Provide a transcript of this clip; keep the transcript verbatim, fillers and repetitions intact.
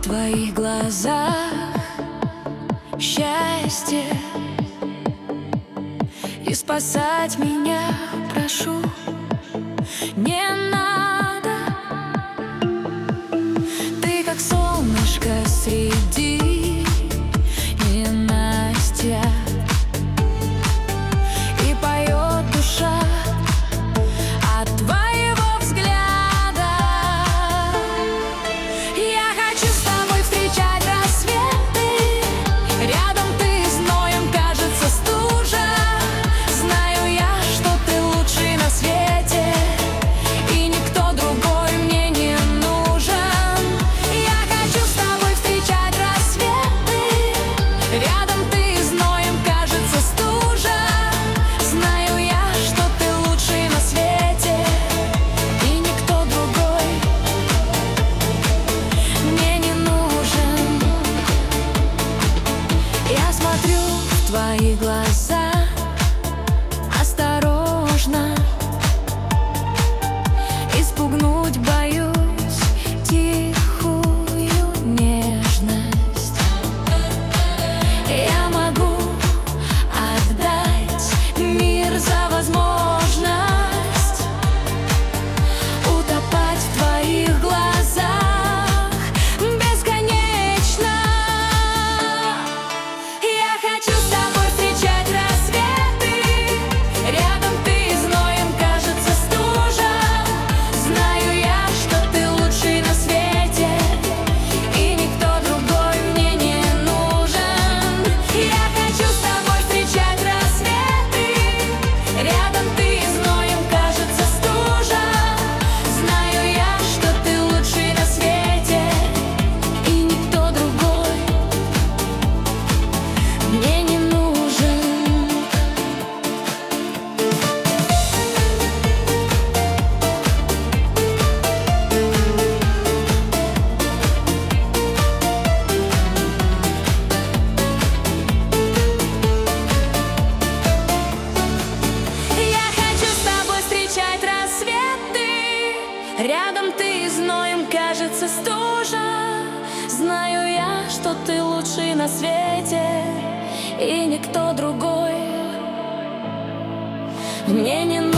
твоих глазах счастье, и спасать меня прошу не надо. Ты как солнышко среди ненастья, и поет душа от твоего взгляда. Я хочу с тобой встречать рассветы, рядом ты зноем, кажется, стужа. Знаю я, что ты лучший на свете, и никто другой мне не нужен. Я хочу с тобой встречать рассветы, рядом ты зноем, кажется, стужа. Знаю я, что ты лучший на свете, и никто другой мне не нужен. Я смотрю в твои глаза осторожно, испугнуть боюсь тихую нежность. Я могу отдать мир за возможность утопать в твоих глазах бесконечно. Я хочу с тобой встречать рассветы, рядом ты зноем, кажется, стужа. Знаю я, что ты лучший на свете, и никто другой мне не нужен. Я хочу с тобой встречать рассветы, рядом ты зноем, кажется, стужа. Знаю я, что ты лучший на свете, и никто другой мне не нужен. Я хочу с тобой встречать рассветы, рядом ты зноем, кажется, стужа. Знаю я, что ты лучший на свете, и никто другой мне не нужен.